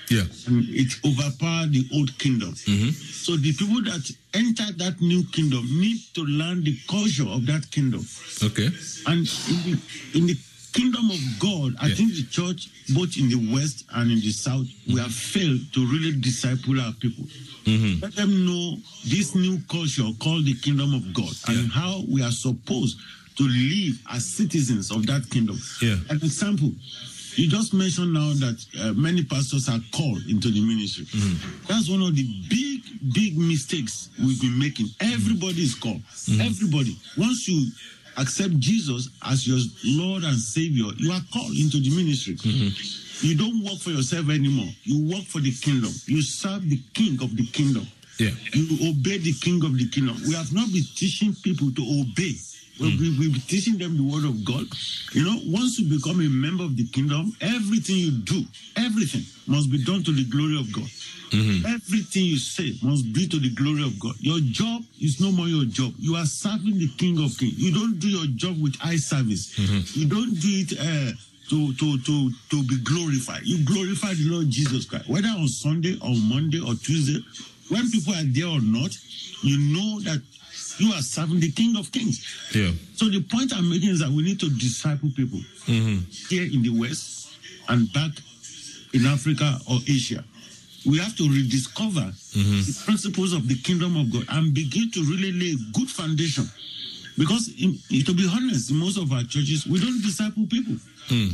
Yeah. And it overpowered the old kingdom. Mm-hmm. So the people that enter that new kingdom need to learn the culture of that kingdom. Okay. And in the, in the kingdom of God, I Yeah. think the church, both in the West and in the South, we have failed to really disciple our people. Mm-hmm. Let them know this new culture called the kingdom of God and Yeah. how we are supposed to live as citizens of that kingdom. Yeah. An example, you just mentioned now that uh, many pastors are called into the ministry. Mm-hmm. That's one of the big, big mistakes we've been making. Everybody is called. Mm-hmm. Everybody. Once you accept Jesus as your Lord and Savior, you are called into the ministry. Mm-hmm. You don't work for yourself anymore. You work for the kingdom. You serve the king of the kingdom. Yeah. You obey the king of the kingdom. We have not been teaching people to obey. Well, Mm. we, we've been teaching them the word of God. You know, once you become a member of the kingdom, everything you do, everything must be done to the glory of God. Mm-hmm. Everything you say must be to the glory of God. Your job is no more your job. You are serving the King of Kings. You don't do your job with eye service. Mm-hmm. You don't do it uh, to, to, to, to be glorified. You glorify the Lord Jesus Christ. Whether on Sunday or Monday or Tuesday, when people are there or not, you know that you are serving the King of Kings. Yeah. So the point I'm making is that we need to disciple people Mm-hmm. here in the West and back in Africa or Asia. We have to rediscover Mm-hmm. the principles of the kingdom of God and begin to really lay a good foundation. Because, in, to be honest, in most of our churches, we don't disciple people. Mm.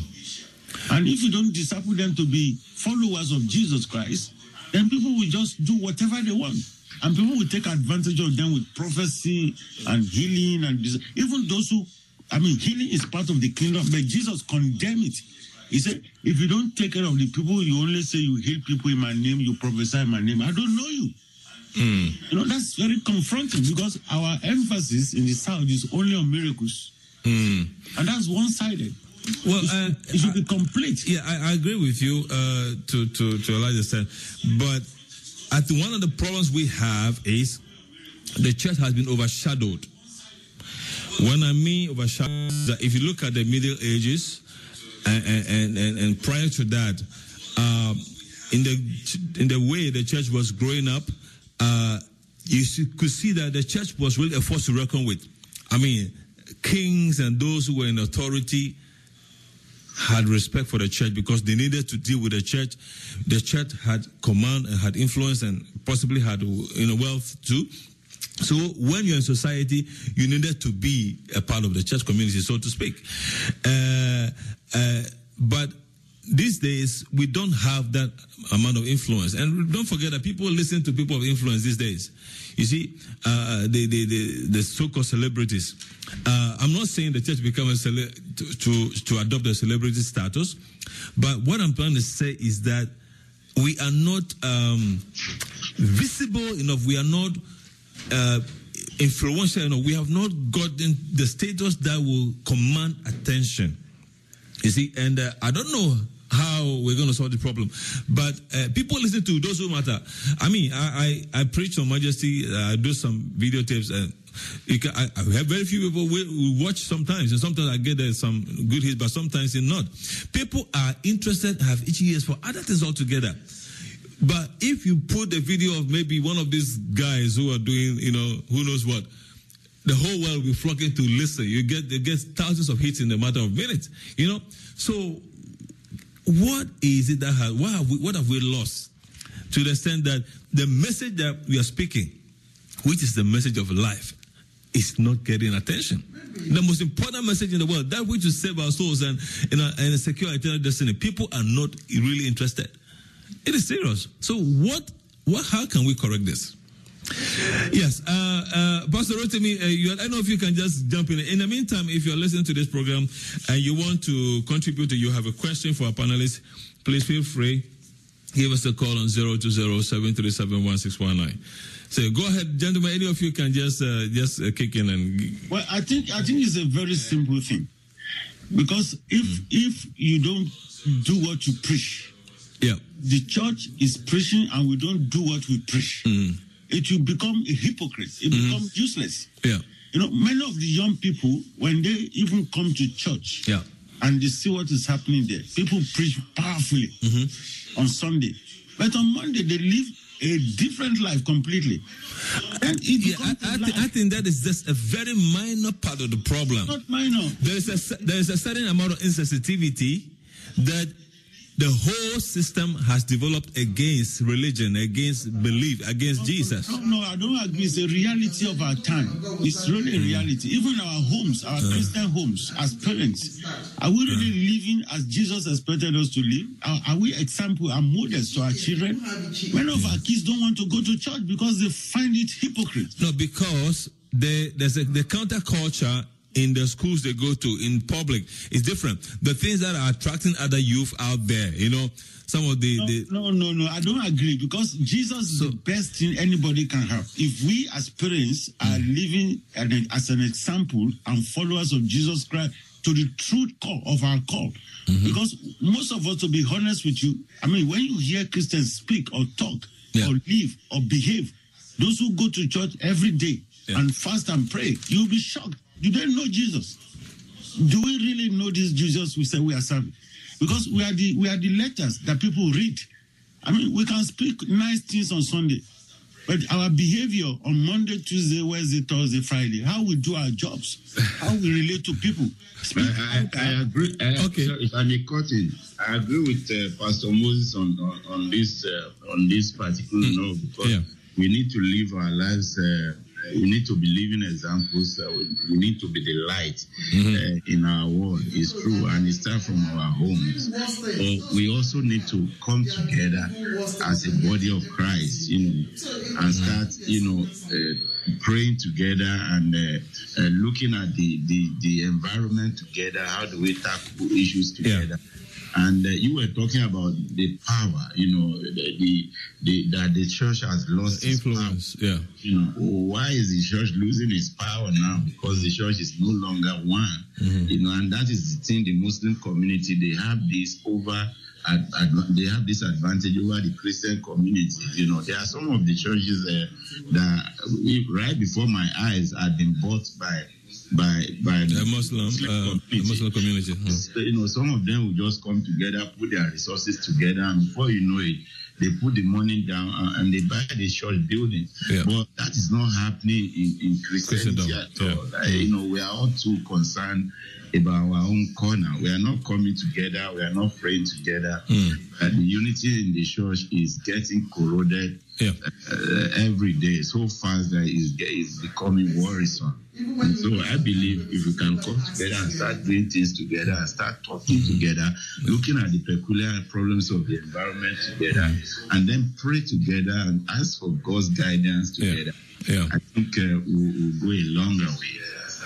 And if you don't disciple them to be followers of Jesus Christ, then people will just do whatever they want. And people will take advantage of them with prophecy and healing. And this. Even those who, I mean, healing is part of the kingdom, but Jesus condemned it. He said, if you don't take care of the people, you only say you heal people in my name, you prophesy in my name. I don't know you. Mm. You know, that's very confronting because our emphasis in the South is only on miracles. Mm. And that's one-sided. Well, it, uh, it should be complete. Yeah, I, I agree with you uh, to, to, to a large extent. But I think one of the problems we have is the church has been overshadowed. When I mean overshadowed, that if you look at the Middle Ages and, and, and, and prior to that, um, in the in the way the church was growing up, uh, you see, could see that the church was really a force to reckon with. I mean, kings and those who were in authority had respect for the church because they needed to deal with the church. The church had command and had influence and possibly had, you know, wealth too. So when you're in society, you needed to be a part of the church community, so to speak. Uh, uh, but these days, we don't have that amount of influence. And don't forget that people listen to people of influence these days. You see, uh, the, the, the, the so-called celebrities. Uh, I'm not saying the church become a cele- to, to, to adopt the celebrity status, but what I'm trying to say is that we are not um, visible enough. We are not uh, influential enough. We have not gotten the status that will command attention. You see, and uh, I don't know how we're going to solve the problem, but uh, people listen to those who matter. I mean, I I, I preach on Majesty. Uh, I do some videotapes, and you can, I, I have very few people who will watch sometimes, and sometimes I get uh, some good hits, but sometimes they're not. People are interested, have itchy ears for other things altogether. But if you put a video of maybe one of these guys who are doing, you know, who knows what, the whole world will be flocking to listen. You get, you get thousands of hits in a matter of minutes, you know. So, what is it that has, what have we, what have we lost? To the extent that the message that we are speaking, which is the message of life, is not getting attention. The most important message in the world, that which will save our souls and, and, uh, and secure eternal destiny, people are not really interested. It is serious. So, what, what, how can we correct this? Yes, uh, uh, Pastor Rotimi, uh, you, I don't know if you can just jump in. In the meantime, if you're listening to this program and you want to contribute or you have a question for our panelists, please feel free. Give us a call on zero two zero, seven three seven, one six one nine. So go ahead, gentlemen. Any of you can just uh, just uh, kick in and. Well, I think I think it's a very simple thing, because if mm. if you don't do what you preach, yeah, the church is preaching and we don't do what we preach. Mm. It will become a hypocrite. It mm-hmm. becomes useless. Yeah. You know, many of the young people, when they even come to church yeah. and they see what is happening there, people preach powerfully mm-hmm. on Sunday. But on Monday, they live a different life completely. And it Yeah, I, becomes a I, life. thi- I think that is just a very minor part of the problem. Not minor. There is a cer- there is a certain amount of insensitivity that the whole system has developed against religion, against belief, against Jesus. No, no, I don't agree. It's a reality of our time. It's really a reality. Even our homes, our Christian homes, as parents, are we really living as Jesus expected us to live? Are, are we example and models to our children? Many of our kids don't want to go to church because they find it hypocrite. No, because the, there's a, the counterculture in the schools they go to, in public, is different. The things that are attracting other youth out there, you know, some of the... No, the no, no, no, I don't agree because Jesus is the best thing anybody can have. If we as parents are living as an example and followers of Jesus Christ to the true core of our call, Mm-hmm. because most of us, to be honest with you, I mean, when you hear Christians speak or talk Yeah. or live or behave, those who go to church every day Yeah. and fast and pray, you'll be shocked. Do they know Jesus? Do we really know this Jesus we say we are serving? Because we are the we are the letters that people read. I mean, we can speak nice things on Sunday, but our behavior on Monday, Tuesday, Wednesday, Thursday, Friday, how we do our jobs, how we relate to people. Speak I, I, I agree. I, Okay. so if I may cut in, I agree with uh, Pastor Moses on on, on this uh, on this particular Mm. note because Yeah. we need to live our lives. Uh, we need to be living examples. Uh, we, we need to be the light uh, in our world. It's true, and it starts from our homes. But we also need to come together as a body of Christ, you know, and start, you know, uh, praying together and uh, uh, looking at the, the the environment together. How do we tackle issues together? And uh, you were talking about the power, you know, the, the, the that the church has lost its influence, power. yeah. You know, why is the church losing its power now? Because the church is no longer one. Mm-hmm. You know, and that is the thing. The Muslim community, they have this over. Ad, ad, they have this advantage over the Christian community. You know, there are some of the churches uh, that we, right before my eyes had been bought by. By by The Muslim, uh, the Muslim community. huh. So, you know, some of them will just come together, put their resources together, and before you know it, they put the money down uh, and they buy the church building. Yeah. But that is not happening in, in Christianity Christendom, at all. yeah. Like, you know, we are all too concerned about our own corner. We are not coming together. We are not praying together. Mm. Uh, the unity in the church is getting corroded Yeah. uh, every day so fast that it's, it's becoming worrisome. And so I believe if we can come together and start doing things together and start talking together, looking at the peculiar problems of the environment together, and then pray together and ask for God's guidance Yeah. together, Yeah. I think uh, we'll, we'll go a longer way.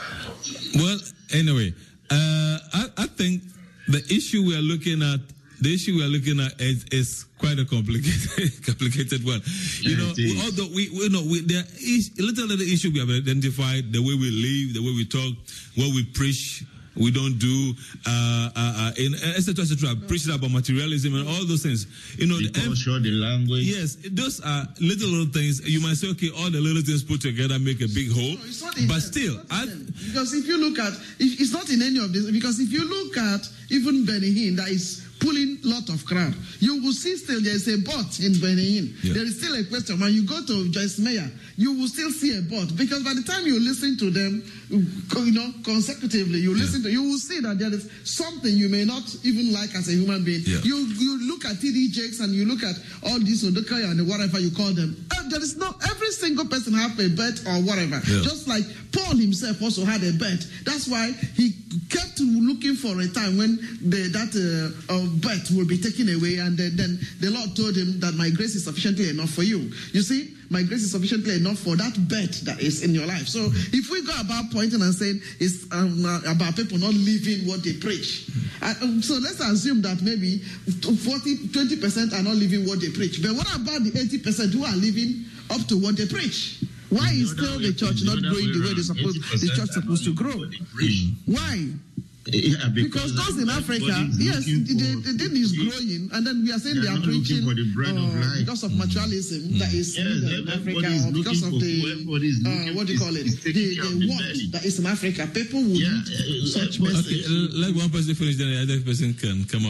Well, anyway, uh, I, I think the issue we are looking at, the issue we are looking at is, is quite a complicated, complicated one. You Yeah, know, it is. although we, we know we, there is a little little issue we have identified: the way we live, the way we talk, what we preach, we don't do, uh, uh, uh, in, et cetera, et cetera. Preaching about materialism and all those things. You know, The the em- culture, the language. yes, those are little little things. You might say, okay, all the little things put together make a big whole, No, it's not in but them. still, It's not I. in them. Because if you look at, if, it's not in any of this, because if you look at even Benin that is pulling lot of crowd, you will see still there is a bot in Benin. Yeah. There is still a question. When you go to Joyce Meyer, you will still see a bot, because by the time you listen to them, you know, consecutively, you listen to, you will see that there is something you may not even like as a human being. Yeah. You you look at T D Jakes and you look at all these Odokaya and whatever you call them. Uh, there is no, every single person have a bet or whatever. Yeah. Just like Paul himself also had a bet. That's why he kept looking for a time when the, that uh, uh, bet will be taken away, and then, then the Lord told him that my grace is sufficiently enough for you. You see, my grace is sufficiently enough for that bet that is in your life. So if we go about pointing and saying it's um, uh, about people not living what they preach, uh, um, so let's assume that maybe forty, twenty percent are not living what they preach. But what about the eighty percent who are living up to what they preach? Why is The other still way- the church the not other growing the way around, they supposed, the eighty percent church are supposed to not grow? what they preach. Why? Yeah, Because those in Africa, everybody's yes, the, looking the, for the thing is food. growing, and then we are saying They they are are not looking preaching for the bread of uh, life. because of materialism that is Yes, needed in everybody Africa, is or because looking of for the food. Everybody is uh, looking- what do you call it, is the, taking care of the the want belly. that is in Africa. People will Yeah, need uh, such everybody- Okay, message. uh, let one person finish, then the other person can come up.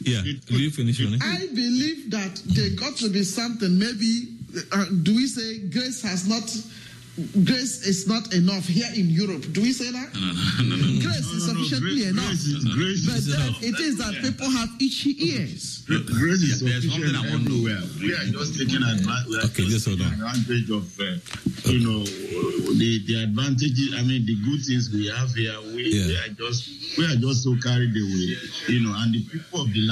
Yeah. Do you finish on it? I believe that there got to be something. Maybe, uh, do we say grace has not, grace is not enough here in Europe? Do we say that? No, no, no, no. Grace is No, no, no, sufficiently grace- enough. grace is- grace But is then enough. it is that people have itchy ears. Grace is Yeah, there's sufficient something I want to- everywhere. We are just taking advantage. We are Okay, just hold on. advantage of, uh, you know, the the advantages. I mean, the good things we have here. We, Yeah. we are just we are just so carried away, you know, and the people of the land.